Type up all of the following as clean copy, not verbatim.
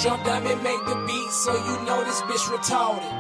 Jump down and make the beat so you know this bitch retarded.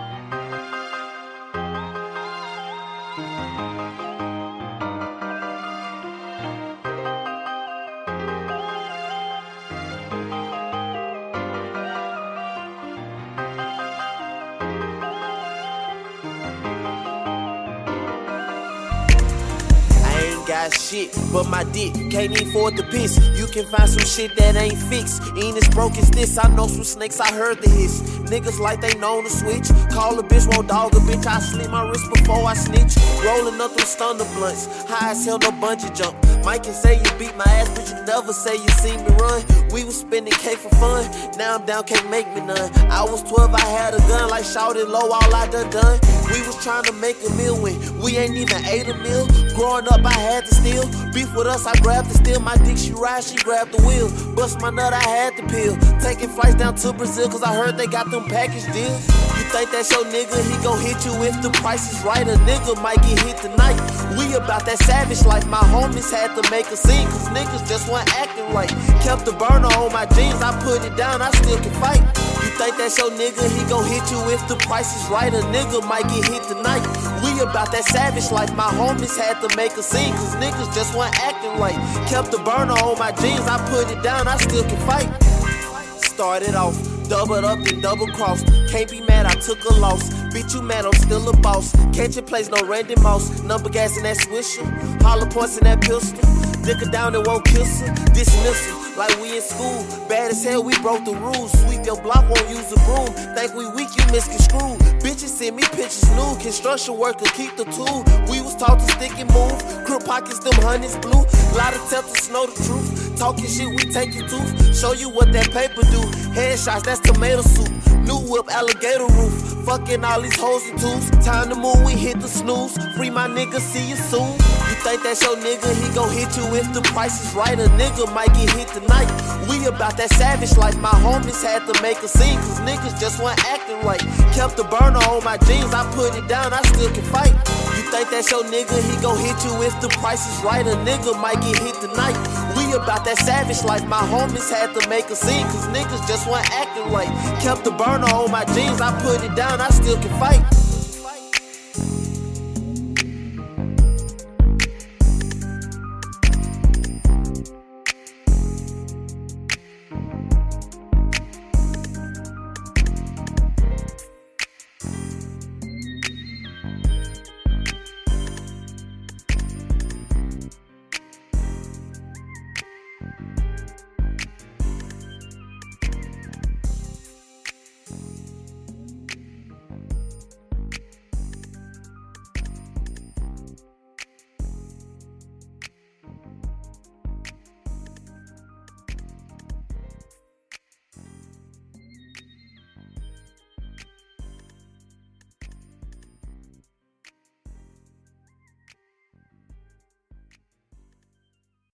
Got shit, but my dick can't even afford the piss. You can find some shit that ain't fixed. Ain't as broke as this. I know some snakes, I heard the hiss. Niggas like they known to switch. Call a bitch, won't dog a bitch. I slit my wrist before I snitch. Rolling up through thunder blunts. High as hell, no bungee jump. Mike can say you beat my ass, but you never say you seen me run. We was spending K for fun. Now I'm down, can't make me none. I was 12, I had a gun like shouted low, all I done. We was trying to make a meal when we ain't even ate a meal. Growing up, I had to steal. Beef with us, I grabbed the steel. My dick, she ride, she grabbed the wheel. Bust my nut, I had the pill. Taking flights down to Brazil, cause I heard they got them package deals. You think that's your nigga, he gon' hit you if the price is right. A nigga might get hit tonight. We about that savage life. My homies had to make a scene, cause niggas just weren't acting right. Kept the burner on my jeans, I put it down, I still can fight. You think that's your nigga, he gon' hit you if the price is right. A nigga might get hit tonight. We about that savage life. My homies had to make a scene, cause niggas just weren't acting right. Kept the burner on my jeans, I put it down, I still can fight. Started off, doubled up and double crossed. Can't be mad, I took a loss. Bitch, you mad, I'm still a boss. Catching plays, no Randy Moss. Number gas in that swisher. Hollow points in that pistol. Dick her down and won't kiss her. Dismissal, like we in school. Bad as hell, we broke the rules. Sweep your block, won't use the broom. Think we weak, you misconstrued. Bitches send me pictures nude. Construction worker, keep the tool. We was taught to stick and move. Crib pockets, them honeys blue. Lot of tempters know the truth. Talking shit, we take your tooth. Show you what that paper do. Headshots, that's tomato soup. New whip, alligator roof. Fucking all these hoes and tools. Time to move, we hit the snooze. Free my nigga, see you soon. You think that's your nigga, he gon' hit you if the price is right. A nigga might get hit tonight. We about that savage life. My homies had to make a scene, cause niggas just weren't acting right. Kept the burner on my jeans, I put it down, I still can fight. You think that's your nigga, he gon' hit you if the price is right. A nigga might get hit tonight. We about that savage life. My homies had to make a scene, cause niggas just weren't acting right. Kept the burner on my jeans, I put it down, I still can fight.